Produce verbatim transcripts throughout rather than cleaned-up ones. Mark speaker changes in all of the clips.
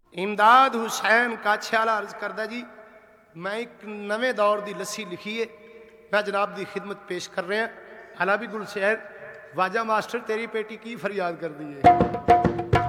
Speaker 1: ਇਮਦਾਦ ਹੁਸੈਨ ਕਾਛਿਆਲਾ अर्ज करदा जी, मैं एक नवे दौर की लस्सी लिखी है, मैं जनाब की खिदमत पेश कर रहा। हला भी गुलशहर वाजा मास्टर तेरी पेटी की फरियाद कर दी है।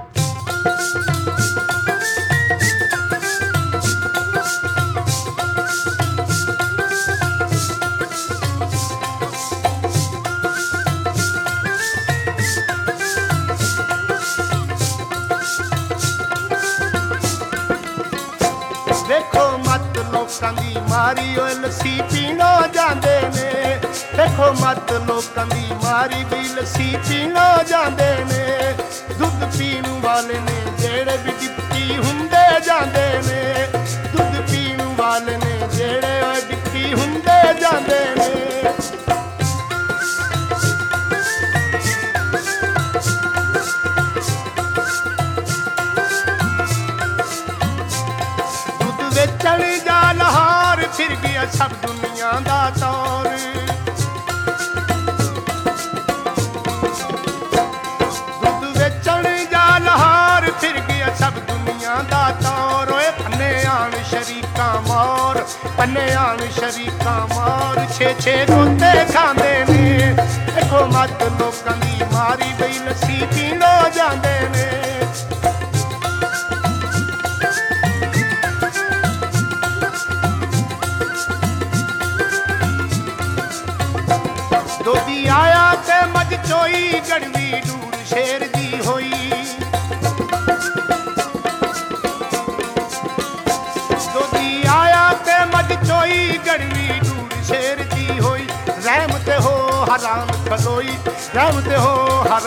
Speaker 1: देखो मत लोकां दी मारी ओए लस्सी पीनो जांदे ने, देखो मत लोकां दी मारी भी लस्सी पीनो जांदे ने। दुध पीण वाले ने जेड़े भी डिप्टी हुंदे जांदे ने, दुध पीण वाले ने जेड़े ओए डिप्टी हुंदे जांदे ने। बेचण जा लाहौर फिर गया सब दुनिया दा तौर, दुध बेचण जा लाहौर फिर गया सब दुनिया दा तौर। ओए पन्ने आन शरीका मोर, पन्ने आन शरीका मोर, छे छे रोते खांदे ने। देखो मत लोकां दी मारी बई लस्सी पीनो जांदे ने। दोधी आया ते मझ चोई गड़वी डूर शेर दी होई, दोधी आया ते मझ चोई गड़वी डूर शेर दी होई। रहम ते हो हराम खलोई, रहम ते हो हराम